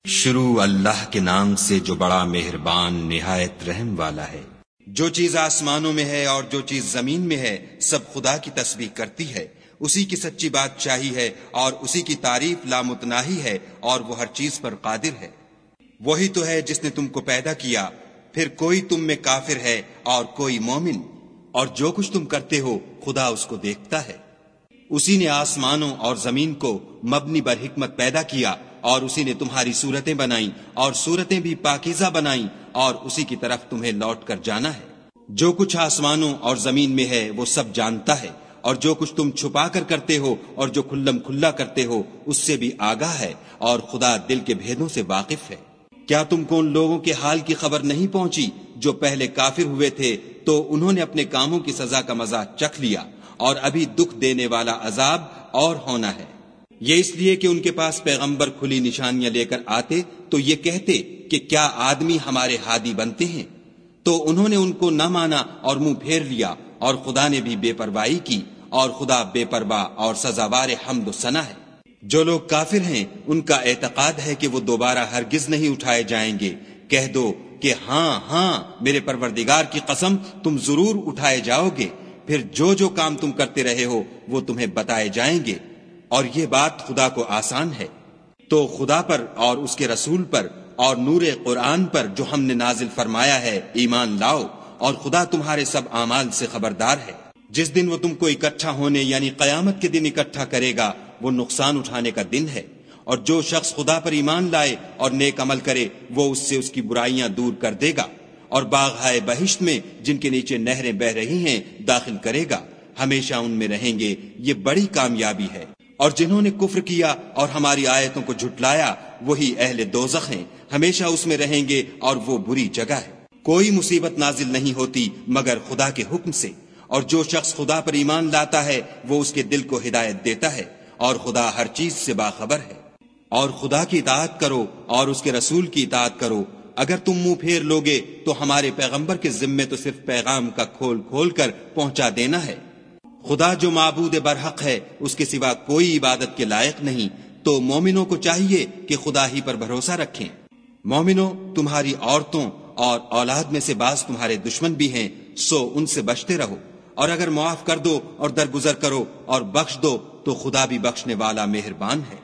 شروع اللہ کے نام سے جو بڑا مہربان نہایت رحم والا ہے۔ جو چیز آسمانوں میں ہے اور جو چیز زمین میں ہے سب خدا کی تسبیح کرتی ہے، اسی کی سچی بادشاہی ہے اور اسی کی تعریف لامتناہی ہے اور وہ ہر چیز پر قادر ہے۔ وہی تو ہے جس نے تم کو پیدا کیا، پھر کوئی تم میں کافر ہے اور کوئی مومن، اور جو کچھ تم کرتے ہو خدا اس کو دیکھتا ہے۔ اسی نے آسمانوں اور زمین کو مبنی بر حکمت پیدا کیا اور اسی نے تمہاری صورتیں بنائیں اور صورتیں بھی پاکیزہ بنائیں اور اسی کی طرف تمہیں لوٹ کر جانا ہے۔ جو کچھ آسمانوں اور زمین میں ہے وہ سب جانتا ہے، اور جو کچھ تم چھپا کر کرتے ہو اور جو کھلم کھلا کرتے ہو اس سے بھی آگاہ ہے، اور خدا دل کے بھیدوں سے واقف ہے۔ کیا تم کو ان لوگوں کے حال کی خبر نہیں پہنچی جو پہلے کافر ہوئے تھے تو انہوں نے اپنے کاموں کی سزا کا مزہ چکھ لیا، اور ابھی دکھ دینے والا عذاب اور ہونا ہے۔ یہ اس لیے کہ ان کے پاس پیغمبر کھلی نشانیاں لے کر آتے تو یہ کہتے کہ کیا آدمی ہمارے ہادی بنتے ہیں، تو انہوں نے ان کو نہ مانا اور منہ پھیر لیا، اور خدا نے بھی بے پرواہی کی، اور خدا بے پرواہ اور سزاوار حمد و ثنا ہے۔ جو لوگ کافر ہیں ان کا اعتقاد ہے کہ وہ دوبارہ ہرگز نہیں اٹھائے جائیں گے۔ کہہ دو کہ ہاں ہاں میرے پروردگار کی قسم تم ضرور اٹھائے جاؤ گے، پھر جو جو کام تم کرتے رہے ہو وہ تمہیں بتائے جائیں گے، اور یہ بات خدا کو آسان ہے۔ تو خدا پر اور اس کے رسول پر اور نور قرآن پر جو ہم نے نازل فرمایا ہے ایمان لاؤ، اور خدا تمہارے سب اعمال سے خبردار ہے۔ جس دن وہ تم کو اکٹھا ہونے یعنی قیامت کے دن اکٹھا کرے گا وہ نقصان اٹھانے کا دن ہے، اور جو شخص خدا پر ایمان لائے اور نیک عمل کرے وہ اس سے اس کی برائیاں دور کر دے گا، اور باغ بہشت میں جن کے نیچے نہریں بہ رہی ہیں داخل کرے گا، ہمیشہ ان میں رہیں گے۔ یہ بڑی کامیابی ہے۔ اور جنہوں نے کفر کیا اور ہماری آیتوں کو جھٹلایا وہی اہل دوزخ ہیں، ہمیشہ اس میں رہیں گے اور وہ بری جگہ ہے۔ کوئی مصیبت نازل نہیں ہوتی مگر خدا کے حکم سے، اور جو شخص خدا پر ایمان لاتا ہے وہ اس کے دل کو ہدایت دیتا ہے، اور خدا ہر چیز سے باخبر ہے۔ اور خدا کی اطاعت کرو اور اس کے رسول کی اطاعت کرو۔ اگر تم منہ پھیر لوگے تو ہمارے پیغمبر کے ذمے تو صرف پیغام کا کھول کھول کر پہنچا دینا ہے۔ خدا جو معبود برحق ہے اس کے سوا کوئی عبادت کے لائق نہیں، تو مومنوں کو چاہیے کہ خدا ہی پر بھروسہ رکھیں۔ مومنوں، تمہاری عورتوں اور اولاد میں سے بعض تمہارے دشمن بھی ہیں، سو ان سے بچتے رہو، اور اگر معاف کر دو اور درگزر کرو اور بخش دو تو خدا بھی بخشنے والا مہربان ہے۔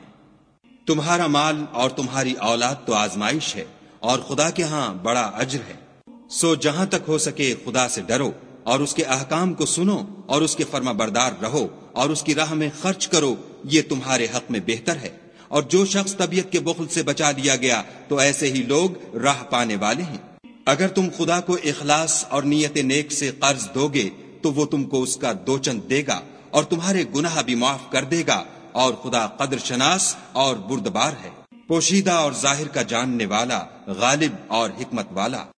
تمہارا مال اور تمہاری اولاد تو آزمائش ہے، اور خدا کے ہاں بڑا اجر ہے۔ سو جہاں تک ہو سکے خدا سے ڈرو اور اس کے احکام کو سنو اور اس کے فرما بردار رہو اور اس کی راہ میں خرچ کرو، یہ تمہارے حق میں بہتر ہے۔ اور جو شخص طبیعت کے بخل سے بچا دیا گیا تو ایسے ہی لوگ راہ پانے والے ہیں۔ اگر تم خدا کو اخلاص اور نیت نیک سے قرض دو گے تو وہ تم کو اس کا دو چند دے گا اور تمہارے گناہ بھی معاف کر دے گا، اور خدا قدر شناس اور بردبار ہے، پوشیدہ اور ظاہر کا جاننے والا، غالب اور حکمت والا۔